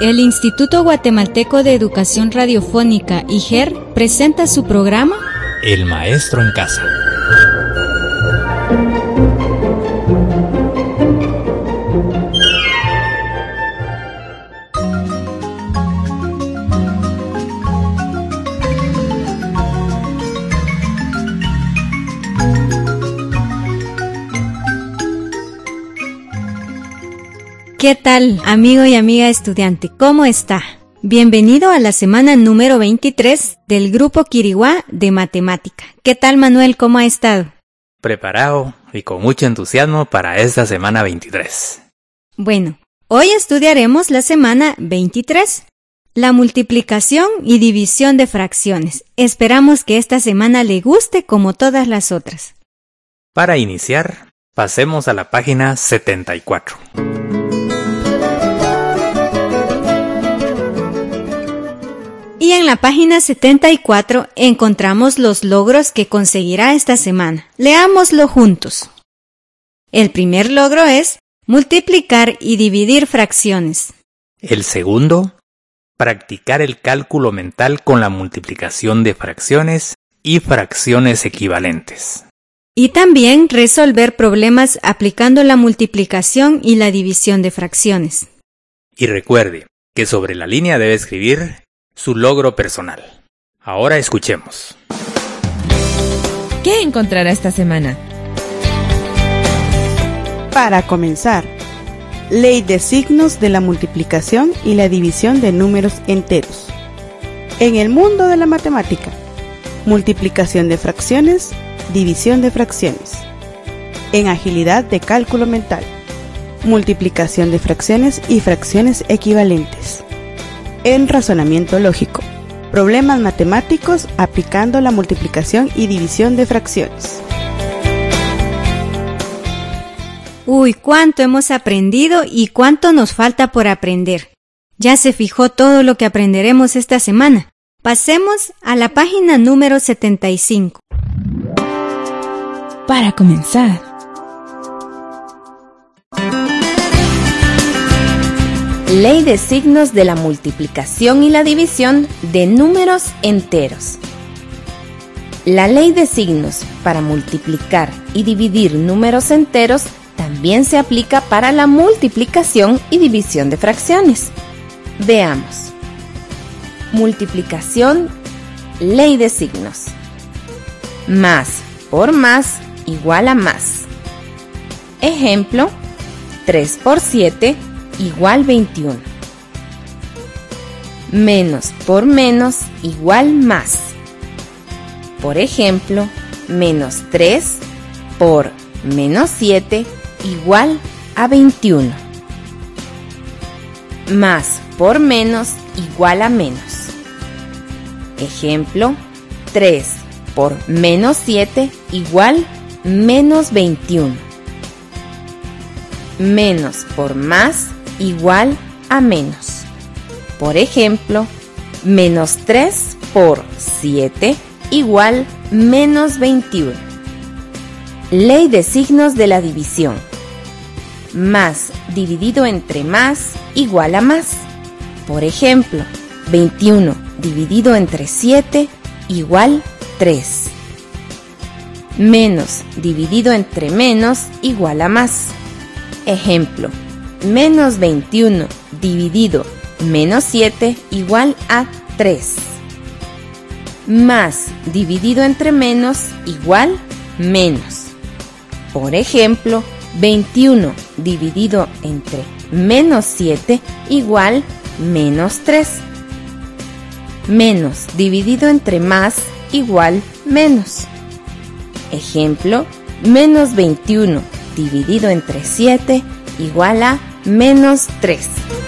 El Instituto Guatemalteco de Educación Radiofónica, IGER, presenta su programa El Maestro en Casa. ¿Qué tal, amigo y amiga estudiante? ¿Cómo está? Bienvenido a la semana número 23 del Grupo Quiriguá de Matemática. ¿Qué tal, Manuel? ¿Cómo ha estado? Preparado y con mucho entusiasmo para esta semana 23. Bueno, hoy estudiaremos la semana 23, la multiplicación y división de fracciones. Esperamos que esta semana le guste como todas las otras. Para iniciar, pasemos a la página 74. Y en la página 74 encontramos los logros que conseguirá esta semana. Leámoslo juntos. El primer logro es multiplicar y dividir fracciones. El segundo, practicar el cálculo mental con la multiplicación de fracciones y fracciones equivalentes. Y también resolver problemas aplicando la multiplicación y la división de fracciones. Y recuerde que sobre la línea debe escribir su logro personal. Ahora escuchemos. ¿Qué encontrará esta semana? Para comenzar, ley de signos de la multiplicación y la división de números enteros. En el mundo de la matemática, multiplicación de fracciones, división de fracciones. En agilidad de cálculo mental, multiplicación de fracciones y fracciones equivalentes. En razonamiento lógico, problemas matemáticos aplicando la multiplicación y división de fracciones. Uy, cuánto hemos aprendido y cuánto nos falta por aprender. Ya se fijó todo lo que aprenderemos esta semana. Pasemos a la página número 75. Para comenzar. Ley de signos de la multiplicación y la división de números enteros. La ley de signos para multiplicar y dividir números enteros también se aplica para la multiplicación y división de fracciones. Veamos. Multiplicación, ley de signos. Más por más igual a más. Ejemplo, 3 por 7 igual 21. Menos por menos igual más. Por ejemplo, menos 3 por menos 7 igual a 21. Más por menos igual a menos. Ejemplo, 3 por menos 7 igual menos 21. Menos por más igual a menos. Por ejemplo, menos 3 por 7 igual menos 21. Ley de signos de la división. Más dividido entre más igual a más. Por ejemplo, 21 dividido entre 7 igual 3. Menos dividido entre menos igual a más. Ejemplo, menos 21 dividido menos 7 igual a 3. Más dividido entre menos igual menos. Por ejemplo, 21 dividido entre menos 7 igual menos 3. Menos dividido entre más igual menos. Ejemplo, menos 21 dividido entre 7 igual a menos 3.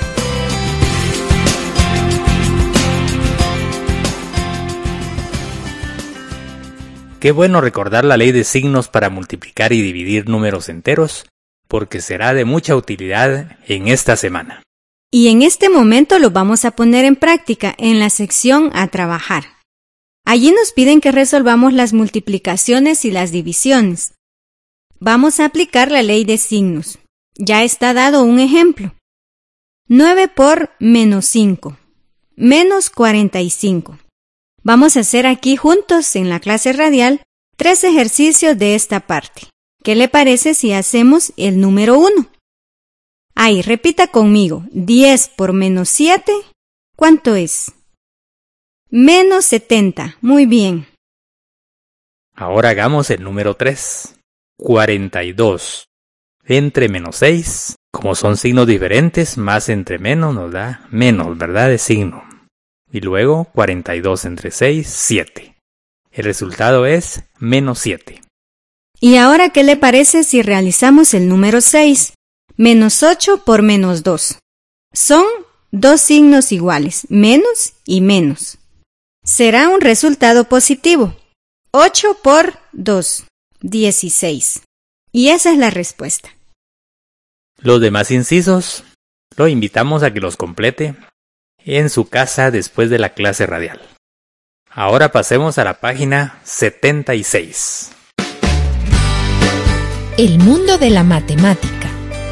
Qué bueno recordar la ley de signos para multiplicar y dividir números enteros, porque será de mucha utilidad en esta semana. Y en este momento lo vamos a poner en práctica en la sección a trabajar. Allí nos piden que resolvamos las multiplicaciones y las divisiones. Vamos a aplicar la ley de signos. Ya está dado un ejemplo. 9 por menos 5, menos 45. Vamos a hacer aquí juntos en la clase radial 3 ejercicios de esta parte. ¿Qué le parece si hacemos el número 1? Ahí, repita conmigo. 10 por menos 7, ¿cuánto es? Menos 70. Muy bien. Ahora hagamos el número 3. 42. Entre menos 6, como son signos diferentes, más entre menos nos da menos, ¿verdad? De signo. Y luego 42 entre 6, 7. El resultado es menos 7. ¿Y ahora qué le parece si realizamos el número 6? Menos 8 por menos 2. Son dos signos iguales, menos y menos. Será un resultado positivo. 8 por 2, 16. Y esa es la respuesta. Los demás incisos lo invitamos a que los complete en su casa después de la clase radial. Ahora pasemos a la página 76. El mundo de la matemática.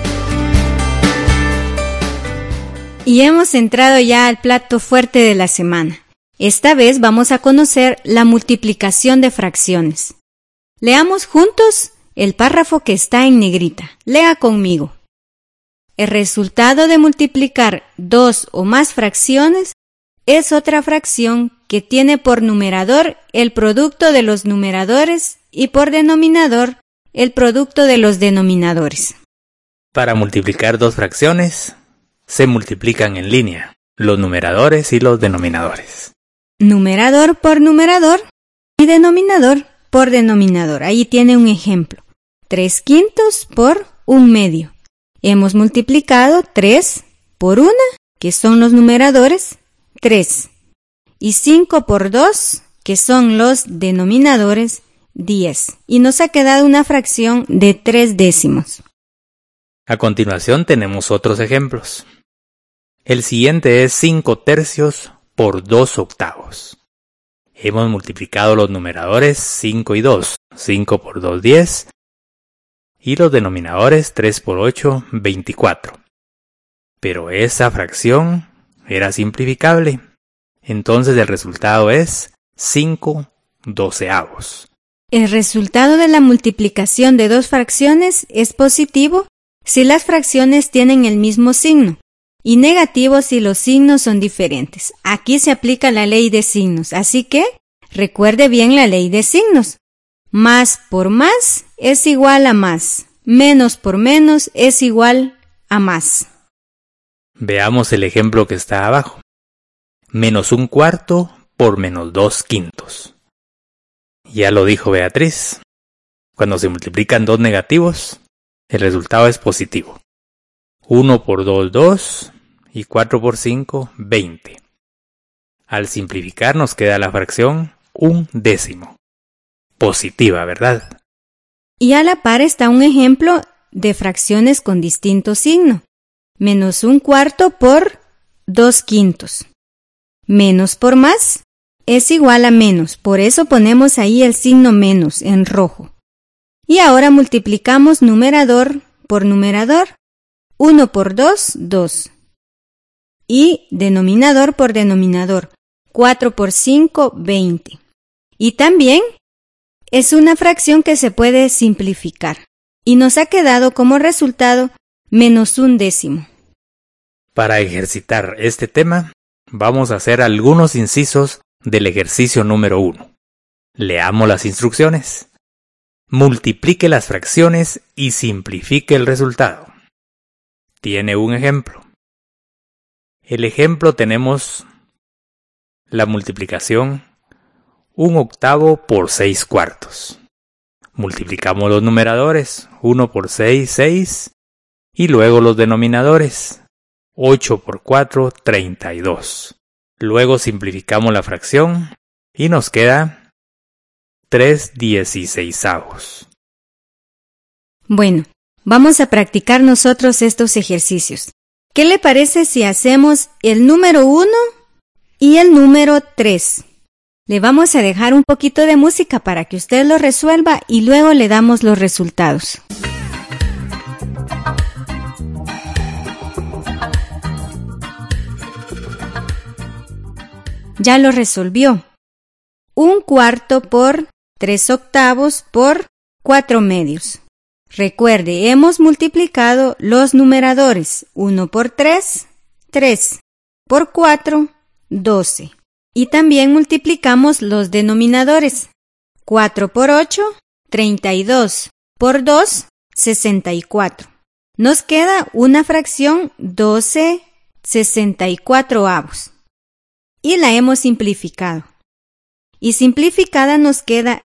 Y hemos entrado ya al plato fuerte de la semana. Esta vez vamos a conocer la multiplicación de fracciones. Leamos juntos el párrafo que está en negrita. Lea conmigo. El resultado de multiplicar 2 o más fracciones es otra fracción que tiene por numerador el producto de los numeradores y por denominador el producto de los denominadores. Para multiplicar dos fracciones, se multiplican en línea los numeradores y los denominadores. Numerador por numerador y denominador por denominador. Ahí tiene un ejemplo. 3/5 por 1/2. Hemos multiplicado 3 por 1, que son los numeradores, 3. Y 5 por 2, que son los denominadores, 10. Y nos ha quedado una fracción de 3/10. A continuación tenemos otros ejemplos. El siguiente es 5/3 por 2/8. Hemos multiplicado los numeradores 5 y 2. 5 por 2, 10. Y los denominadores 3 por 8, 24. Pero esa fracción era simplificable. Entonces el resultado es 5/12. El resultado de la multiplicación de dos fracciones es positivo si las fracciones tienen el mismo signo y negativo si los signos son diferentes. Aquí se aplica la ley de signos, así que recuerde bien la ley de signos. Más por más es igual a más. Menos por menos es igual a más. Veamos el ejemplo que está abajo. Menos 1/4 por menos 2/5. Ya lo dijo Beatriz. Cuando se multiplican dos negativos, el resultado es positivo. 1 por 2, 2. Y 4 por 5, 20. Al simplificar nos queda la fracción 1/10. Positiva, ¿verdad? Y a la par está un ejemplo de fracciones con distinto signo. Menos 1/4 por 2/5. Menos por más es igual a menos, por eso ponemos ahí el signo menos en rojo. Y ahora multiplicamos numerador por numerador. 1 por 2, 2. Y denominador por denominador. 4 por 5, 20. Y también es una fracción que se puede simplificar. Y nos ha quedado como resultado menos 1/10. Para ejercitar este tema, vamos a hacer algunos incisos del ejercicio número 1. Leamos las instrucciones. Multiplique las fracciones y simplifique el resultado. Tiene un ejemplo. El ejemplo tenemos la multiplicación 1/8 por 6/4. Multiplicamos los numeradores, 1 por 6, 6, y luego los denominadores, 8 por 4, 32. Luego simplificamos la fracción y nos queda 3/16. Bueno, vamos a practicar nosotros estos ejercicios. ¿Qué le parece si hacemos el número 1 y el número 3? Le vamos a dejar un poquito de música para que usted lo resuelva y luego le damos los resultados. Ya lo resolvió. 1/4 por 3/8 por 4/2. Recuerde, hemos multiplicado los numeradores. 1 por 3, 3. Por 4, 12. Y también multiplicamos los denominadores. 4 por 8, 32. Por 2, 64. Nos queda una fracción 12/64. Y la hemos simplificado. Y simplificada nos queda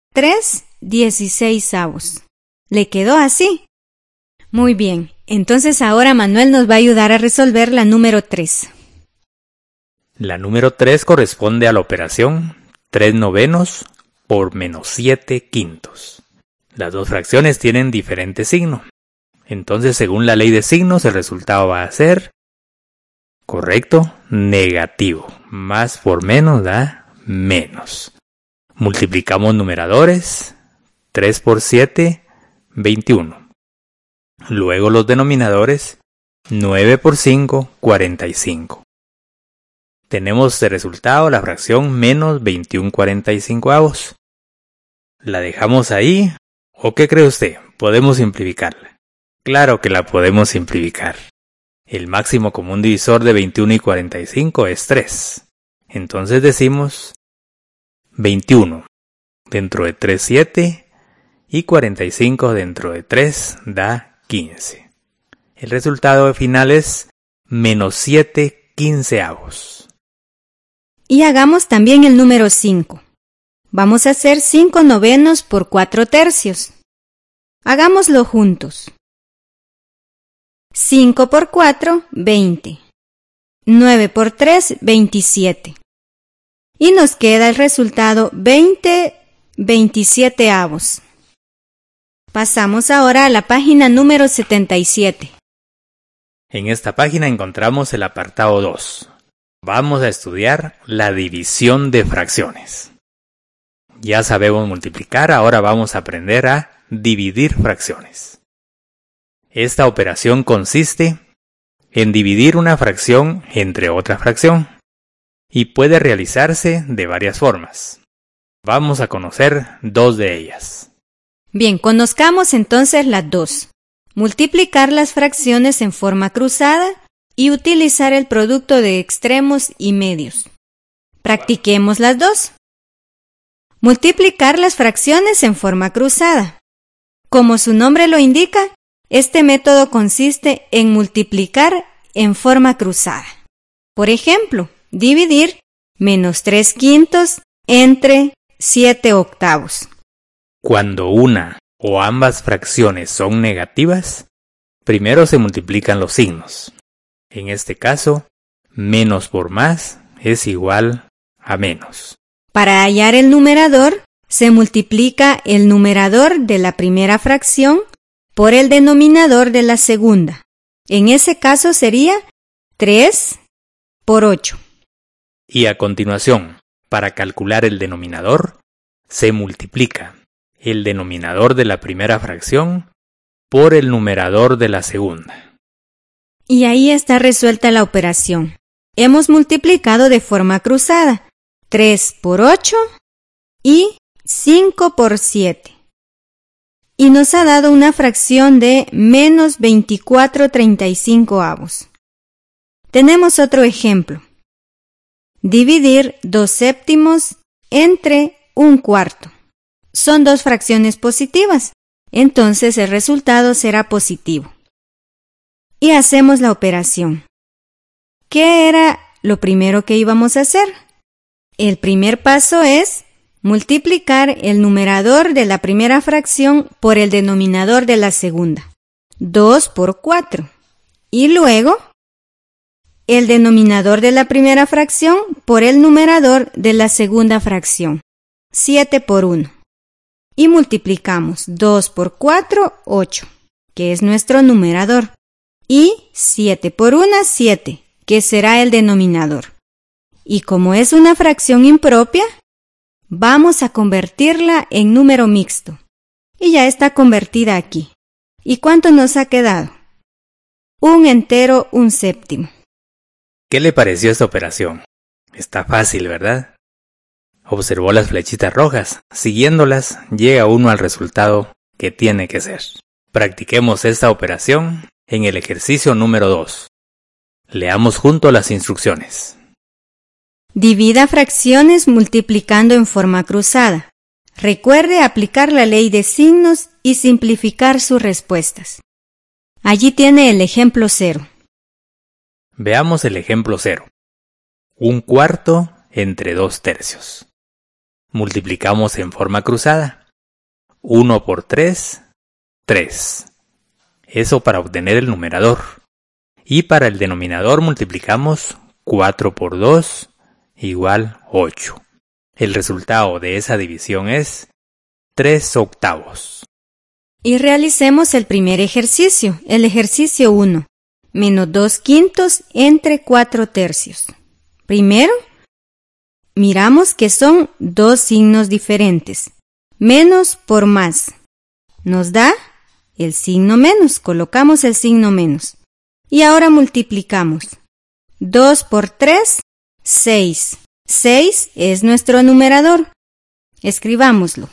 3/16. ¿Le quedó así? Muy bien. Entonces ahora Manuel nos va a ayudar a resolver la número 3. La número 3 corresponde a la operación 3/9 por -7/5. Las dos fracciones tienen diferente signo. Entonces, según la ley de signos, el resultado va a ser, correcto, negativo. Más por menos da menos. Multiplicamos numeradores. 3 por 7, 21. Luego los denominadores. 9 por 5, 45. Tenemos de resultado la fracción menos 21/45. ¿La dejamos ahí? ¿O qué cree usted? ¿Podemos simplificarla? Claro que la podemos simplificar. El máximo común divisor de 21 y 45 es 3. Entonces decimos 21 dentro de 3, 7 y 45 dentro de 3 da 15. El resultado final es menos 7/15. Y hagamos también el número 5. Vamos a hacer 5/9 por 4/3. Hagámoslo juntos. 5 por 4, 20. 9 por 3, 27. Y nos queda el resultado 20/27. Pasamos ahora a la página número 77. En esta página encontramos el apartado 2. Vamos a estudiar la división de fracciones. Ya sabemos multiplicar, ahora vamos a aprender a dividir fracciones. Esta operación consiste en dividir una fracción entre otra fracción y puede realizarse de varias formas. Vamos a conocer dos de ellas. Bien, conozcamos entonces las dos. Multiplicar las fracciones en forma cruzada y utilizar el producto de extremos y medios. Practiquemos las dos. Multiplicar las fracciones en forma cruzada. Como su nombre lo indica, este método consiste en multiplicar en forma cruzada. Por ejemplo, dividir menos 3/5 entre 7/8. Cuando una o ambas fracciones son negativas, primero se multiplican los signos. En este caso, menos por más es igual a menos. Para hallar el numerador, se multiplica el numerador de la primera fracción por el denominador de la segunda. En ese caso sería 3 por 8. Y a continuación, para calcular el denominador, se multiplica el denominador de la primera fracción por el numerador de la segunda. Y ahí está resuelta la operación. Hemos multiplicado de forma cruzada 3 por 8 y 5 por 7. Y nos ha dado una fracción de menos 24/35. Tenemos otro ejemplo. Dividir 2/7 entre 1/4. Son dos fracciones positivas, entonces el resultado será positivo. Y hacemos la operación. ¿Qué era lo primero que íbamos a hacer? El primer paso es multiplicar el numerador de la primera fracción por el denominador de la segunda. 2 por 4. Y luego, el denominador de la primera fracción por el numerador de la segunda fracción. 7 por 1. Y multiplicamos 2 por 4, 8, que es nuestro numerador. Y 7 por 1, 7, que será el denominador. Y como es una fracción impropia, vamos a convertirla en número mixto. Y ya está convertida aquí. ¿Y cuánto nos ha quedado? 1 entero, 1/7. ¿Qué le pareció esta operación? Está fácil, ¿verdad? Observó las flechitas rojas. Siguiéndolas, llega uno al resultado que tiene que ser. Practiquemos esta operación en el ejercicio número 2. Leamos juntos las instrucciones. Divida fracciones multiplicando en forma cruzada. Recuerde aplicar la ley de signos y simplificar sus respuestas. Allí tiene el ejemplo 0. Veamos el ejemplo 0. 1/4 entre 2/3. Multiplicamos en forma cruzada. 1 por 3, 3. Eso para obtener el numerador. Y para el denominador multiplicamos 4 por 2 igual 8. El resultado de esa división es 3/8. Y realicemos el primer ejercicio, el ejercicio 1. Menos 2/5 entre 4/3. Primero, miramos que son dos signos diferentes. Menos por más. Nos da el signo menos. Colocamos el signo menos. Y ahora multiplicamos. 2 por 3, 6. 6 es nuestro numerador. Escribámoslo.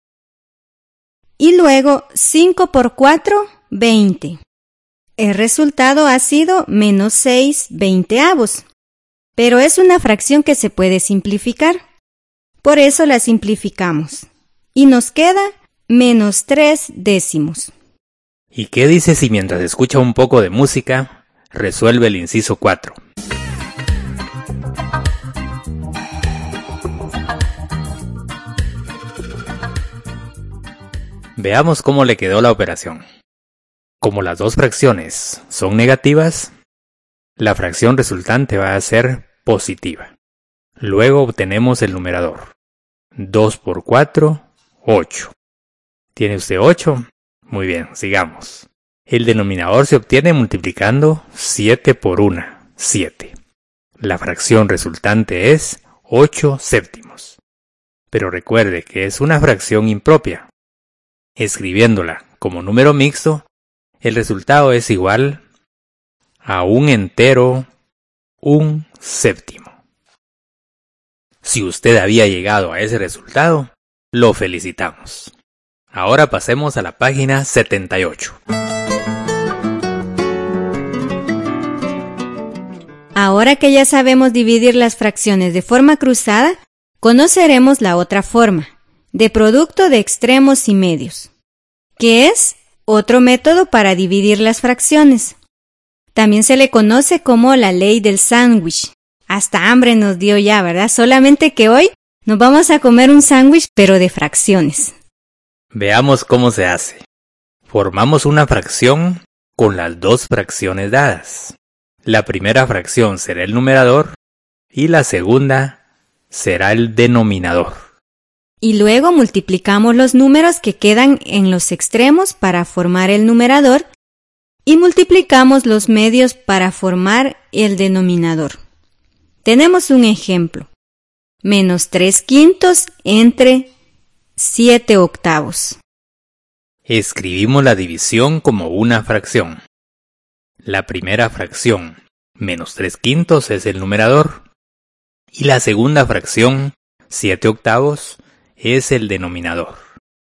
Y luego 5 por 4, 20. El resultado ha sido menos 6/20. Pero es una fracción que se puede simplificar. Por eso la simplificamos. Y nos queda menos 3/10. ¿Y qué dice si mientras escucha un poco de música, resuelve el inciso 4? Veamos cómo le quedó la operación. Como las dos fracciones son negativas, la fracción resultante va a ser positiva. Luego obtenemos el numerador. 2 por 4, 8. ¿Tiene usted 8? Muy bien, sigamos. El denominador se obtiene multiplicando 7 por 1, 7. La fracción resultante es 8/7. Pero recuerde que es una fracción impropia. Escribiéndola como número mixto, el resultado es igual a un entero 1/7. Si usted había llegado a ese resultado, lo felicitamos. Ahora pasemos a la página 78. Ahora que ya sabemos dividir las fracciones de forma cruzada, conoceremos la otra forma, de producto de extremos y medios, que es otro método para dividir las fracciones. También se le conoce como la ley del sándwich. Hasta hambre nos dio ya, ¿verdad? Solamente que hoy nos vamos a comer un sándwich, pero de fracciones. Veamos cómo se hace. Formamos una fracción con las dos fracciones dadas. La primera fracción será el numerador y la segunda será el denominador. Y luego multiplicamos los números que quedan en los extremos para formar el numerador y multiplicamos los medios para formar el denominador. Tenemos un ejemplo. Menos 3/5 entre 7/8. Escribimos la división como una fracción. La primera fracción, menos 3/5, es el numerador. Y la segunda fracción, 7/8, es el denominador.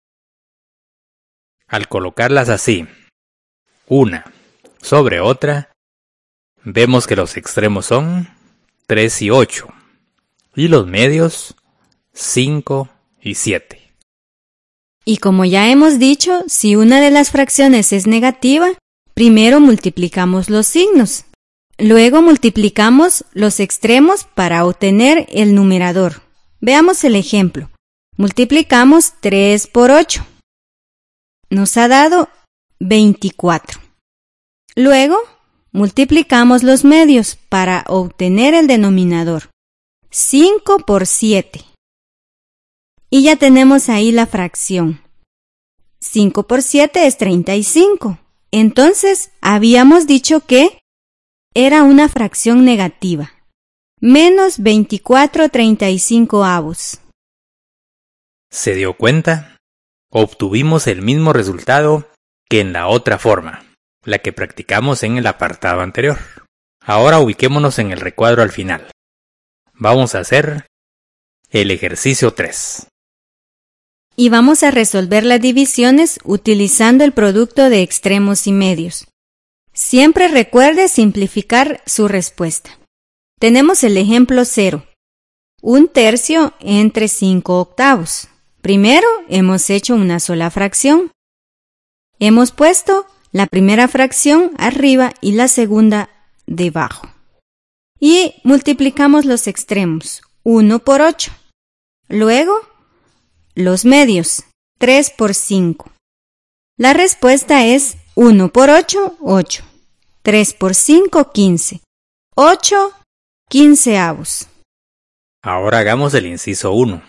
Al colocarlas así, una sobre otra, vemos que los extremos son 3 y 8, y los medios 5 y 7. Y como ya hemos dicho, si una de las fracciones es negativa, primero multiplicamos los signos. Luego multiplicamos los extremos para obtener el numerador. Veamos el ejemplo. Multiplicamos 3 por 8. Nos ha dado 24. Luego multiplicamos los medios para obtener el denominador. 5 por 7. Y ya tenemos ahí la fracción. 5 por 7 es 35. Entonces, habíamos dicho que era una fracción negativa. Menos 24/35. ¿Se dio cuenta? Obtuvimos el mismo resultado que en la otra forma, la que practicamos en el apartado anterior. Ahora ubiquémonos en el recuadro al final. Vamos a hacer el ejercicio 3. Y vamos a resolver las divisiones utilizando el producto de extremos y medios. Siempre recuerde simplificar su respuesta. Tenemos el ejemplo 0. 1/3 entre 5/8. Primero hemos hecho una sola fracción. Hemos puesto la primera fracción arriba y la segunda debajo. Y multiplicamos los extremos, 1 por 8. Luego, los medios, 3 por 5. La respuesta es 1 por 8, 8. 3 por 5, 15. 8 quinceavos. Ahora hagamos el inciso 1.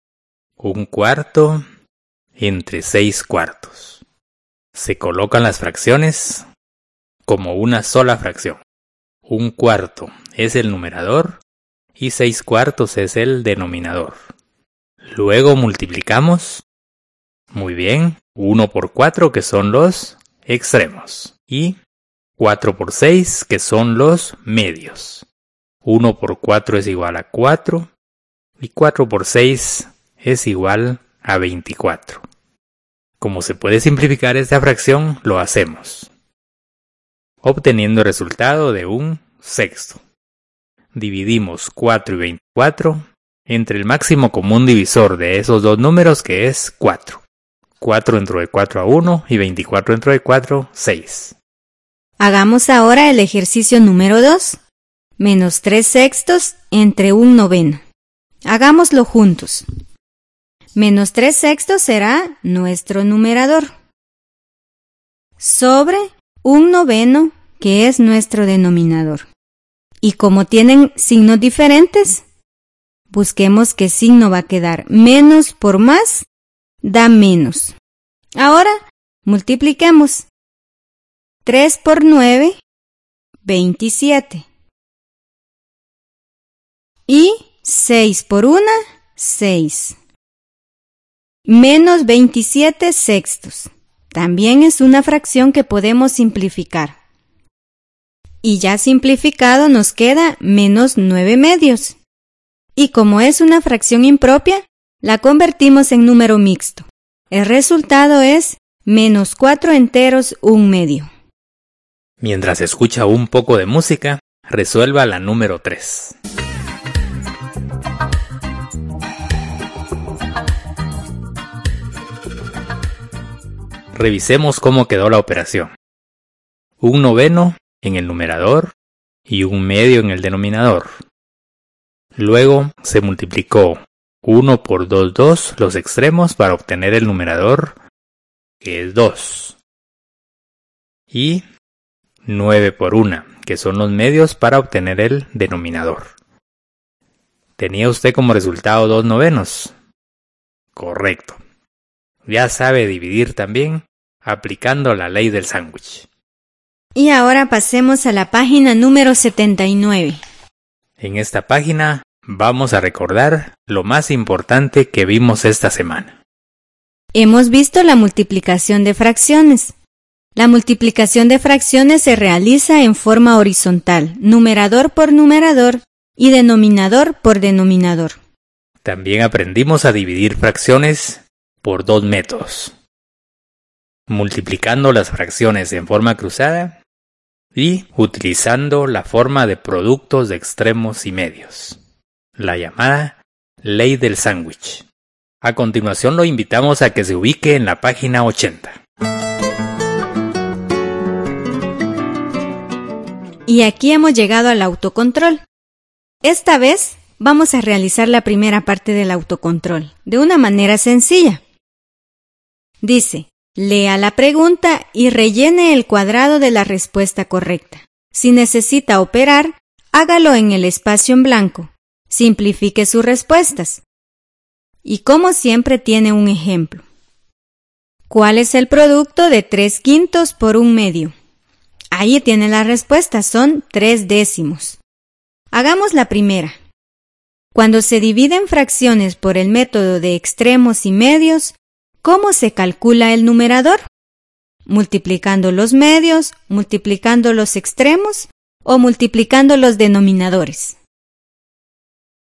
1/4 entre 6/4. Se colocan las fracciones como una sola fracción. 1/4 es el numerador y 6/4 es el denominador. Luego multiplicamos. Muy bien, 1 por 4 que son los extremos y 4 por 6 que son los medios. 1 por 4 es igual a 4 y 4 por 6 es igual a 24. Como se puede simplificar esta fracción, lo hacemos, obteniendo el resultado de 1/6. Dividimos 4 y 24 entre el máximo común divisor de esos dos números, que es 4. 4 dentro de 4 a 1 y 24 dentro de 4, 6. Hagamos ahora el ejercicio número 2. Menos 3/6 entre 1/9. Hagámoslo juntos. Menos 3/6 será nuestro numerador, sobre 1/9, que es nuestro denominador. Y como tienen signos diferentes, busquemos qué signo va a quedar. Menos por más da menos. Ahora multipliquemos. 3 por 9, 27. Y 6 por 1, 6. Menos 27/6. También es una fracción que podemos simplificar. Y ya simplificado nos queda menos 9 medios. Y como es una fracción impropia, la convertimos en número mixto. El resultado es menos 4 enteros 1/2. Mientras escucha un poco de música, resuelva la número 3. Revisemos cómo quedó la operación. 1/9 en el numerador y 1/2 en el denominador. Luego se multiplicó 1 por 2 los extremos para obtener el numerador, que es 2. Y 9 por 1, que son los medios para obtener el denominador. ¿Tenía usted como resultado 2/9? Correcto. Ya sabe dividir también, aplicando la ley del sándwich. Y ahora pasemos a la página número 79. En esta página vamos a recordar lo más importante que vimos esta semana. Hemos visto la multiplicación de fracciones. La multiplicación de fracciones se realiza en forma horizontal, numerador por numerador y denominador por denominador. También aprendimos a dividir fracciones por dos métodos: multiplicando las fracciones en forma cruzada y utilizando la forma de productos de extremos y medios, la llamada ley del sándwich. A continuación lo invitamos a que se ubique en la página 80. Y aquí hemos llegado al autocontrol. Esta vez vamos a realizar la primera parte del autocontrol de una manera sencilla. Dice: lea la pregunta y rellene el cuadrado de la respuesta correcta. Si necesita operar, hágalo en el espacio en blanco. Simplifique sus respuestas. Y como siempre tiene un ejemplo. ¿Cuál es el producto de 3/5 por 1/2? Ahí tiene la respuesta, son 3/10. Hagamos la primera. Cuando se dividen fracciones por el método de extremos y medios, ¿cómo se calcula el numerador? ¿Multiplicando los medios, multiplicando los extremos o multiplicando los denominadores?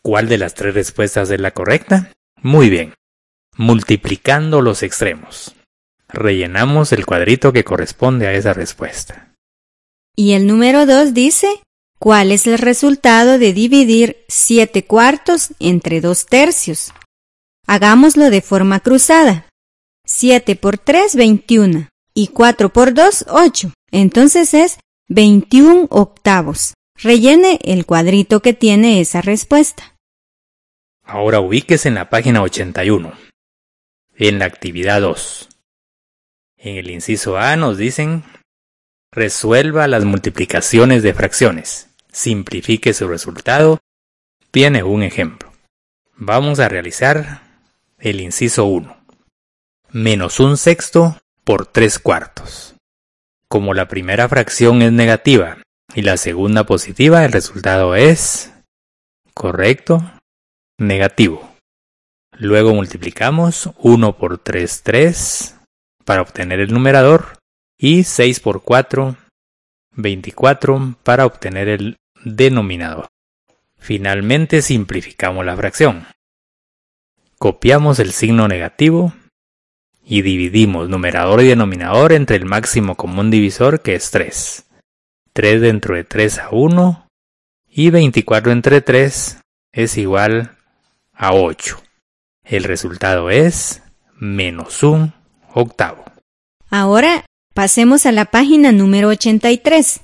¿Cuál de las 3 respuestas es la correcta? Muy bien. Multiplicando los extremos. Rellenamos el cuadrito que corresponde a esa respuesta. Y el número 2 dice, ¿cuál es el resultado de dividir 7/4 entre 2/3? Hagámoslo de forma cruzada. 7 por 3, 21. Y 4 por 2, 8. Entonces es 21/8. Rellene el cuadrito que tiene esa respuesta. Ahora ubíquese en la página 81. En la actividad 2. En el inciso A nos dicen, resuelva las multiplicaciones de fracciones. Simplifique su resultado. Tiene un ejemplo. Vamos a realizar el inciso 1. Menos 1/6 por 3/4. Como la primera fracción es negativa y la segunda positiva, el resultado es correcto, negativo. Luego multiplicamos 1 por 3, 3 para obtener el numerador y 6 por 4, 24 para obtener el denominador. Finalmente simplificamos la fracción. Copiamos el signo negativo y dividimos numerador y denominador entre el máximo común divisor, que es 3. 3 dentro de 3 a 1 y 24 entre 3 es igual a 8. El resultado es menos 1/8. Ahora pasemos a la página número 83.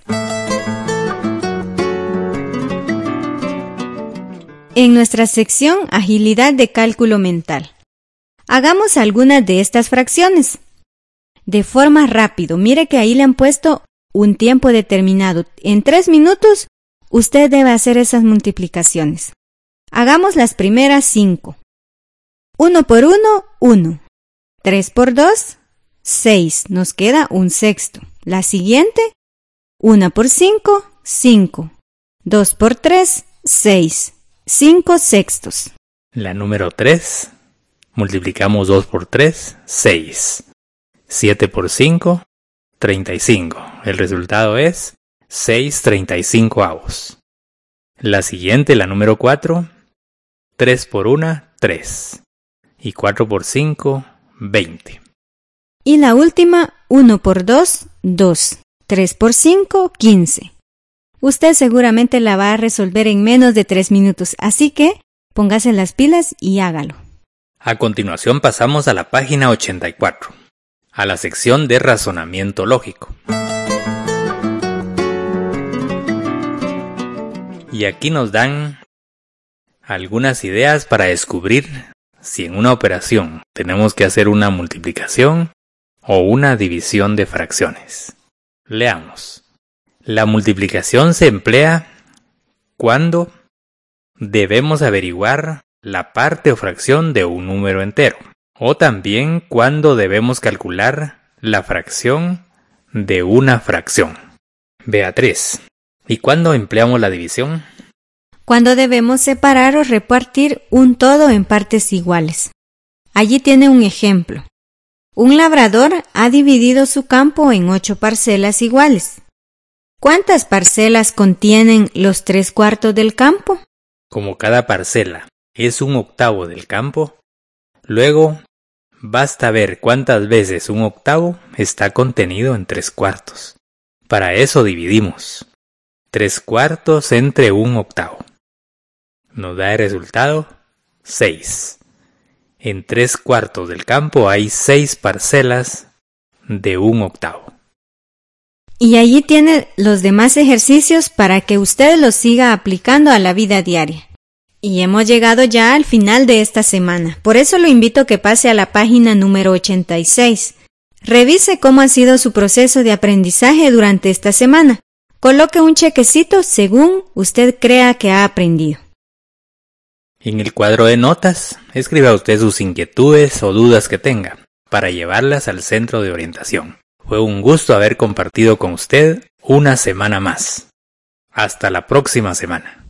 En nuestra sección Agilidad de cálculo mental. Hagamos algunas de estas fracciones. De forma rápido, mire que ahí le han puesto un tiempo determinado. En 3 minutos, usted debe hacer esas multiplicaciones. Hagamos las primeras 5. 1 por 1, 1. 3 por 2, 6. Nos queda 1/6. La siguiente, 1 por 5, 5. 2 por 3, 6. 5/6. La número 3. Multiplicamos 2 por 3, 6. 7 por 5, 35. El resultado es 6/35. La siguiente, la número 4. 3 por 1, 3. Y 4 por 5, 20. Y la última, 1 por 2, 2. 3 por 5, 15. Usted seguramente la va a resolver en menos de 3 minutos, así que póngase las pilas y hágalo. A continuación pasamos a la página 84, a la sección de razonamiento lógico. Y aquí nos dan algunas ideas para descubrir si en una operación tenemos que hacer una multiplicación o una división de fracciones. Leamos. La multiplicación se emplea cuando debemos averiguar la parte o fracción de un número entero, o también cuando debemos calcular la fracción de una fracción. Beatriz, ¿y cuándo empleamos la división? Cuando debemos separar o repartir un todo en partes iguales. Allí tiene un ejemplo. Un labrador ha dividido su campo en 8 parcelas iguales. ¿Cuántas parcelas contienen los 3/4 del campo? Como cada parcela es 1/8 del campo, luego basta ver cuántas veces 1/8 está contenido en 3/4. Para eso dividimos 3/4 entre 1/8. Nos da el resultado 6. En 3/4 del campo hay 6 parcelas de 1/8. Y allí tiene los demás ejercicios para que usted los siga aplicando a la vida diaria. Y hemos llegado ya al final de esta semana. Por eso lo invito a que pase a la página número 86. Revise cómo ha sido su proceso de aprendizaje durante esta semana. Coloque un chequecito según usted crea que ha aprendido. En el cuadro de notas, escriba usted sus inquietudes o dudas que tenga para llevarlas al centro de orientación. Fue un gusto haber compartido con usted una semana más. Hasta la próxima semana.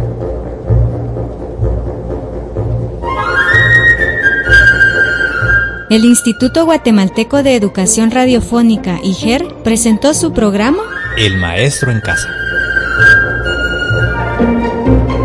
El Instituto Guatemalteco de Educación Radiofónica, IGER, presentó su programa El Maestro en Casa.